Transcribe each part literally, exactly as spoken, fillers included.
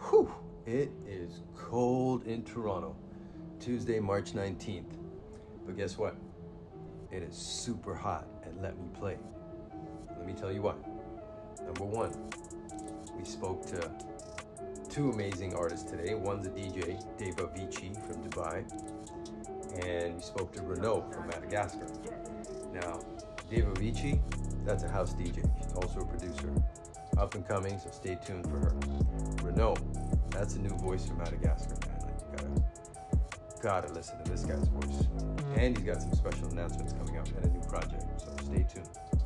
Whew, it is cold in Toronto, Tuesday, March nineteenth. But guess what? It is super hot at Let Me Play. Let me tell you what. Number one, we spoke to two amazing artists today. One's a D J, Dave Avicii from Dubai, and we spoke to Renault from Madagascar. Now, Dave Avicii, that's a house D J. She's also a producer. Up and coming, so stay tuned for her. Renault, that's a new voice from Madagascar, man. Like, you gotta, gotta listen to this guy's voice. And he's got some special announcements coming up and a new project, so stay tuned.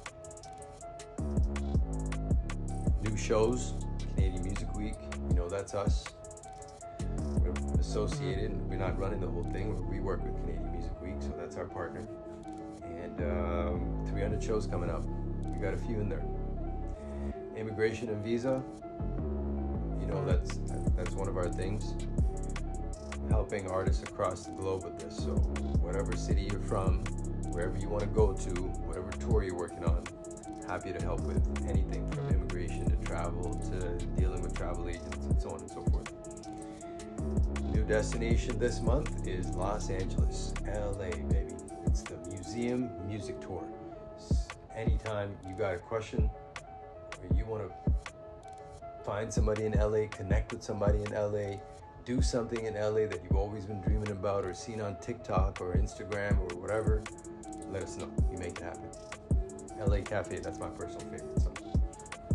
New shows, Canadian Music Week, you know that's us. We're associated, we're not running the whole thing, we work with Canadian Music Week, so that's our partner. And um, three hundred shows coming up. We got a few in there. Immigration and visa, you know, that's that's one of our things. Helping artists across the globe with this. So whatever city you're from, wherever you want to go to, whatever tour you're working on, happy to help with anything from immigration to travel to dealing with travel agents and so on and so forth. New destination this month is Los Angeles, L A, baby. It's the Museum Music Tour. Anytime you got a question, or you want to find somebody in L A, connect with somebody in L A, do something in L A that you've always been dreaming about or seen on TikTok or Instagram or whatever, let us know. We make it happen. L A Cafe, that's my personal favorite. So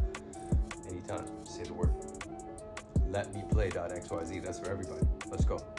anytime, say the word. Let me play.xyz, that's for everybody. Let's go.